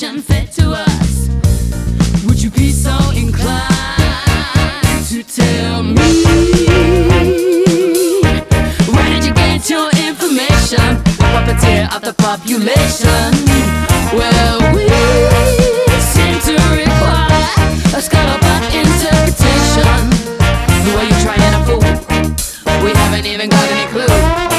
information fed to us. Would you be so inclined to tell me? Where did you get your information? A puppeteer of the population. Well, we seem to require a scattershot interpretation. The way you're trying to fool, we haven't even got any clue.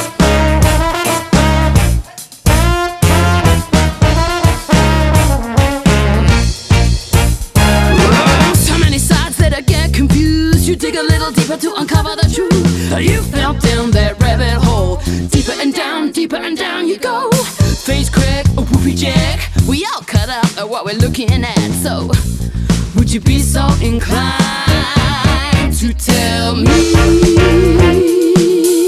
You dig a little deeper to uncover the truth. You fell down that rabbit hole. Deeper and down you go. Face crack, a whoopee jack. We all cut out at what we're looking at. So, would you be so inclined to tell me?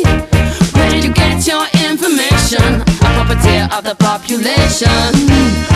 Where did you get your information? A puppeteer of the population.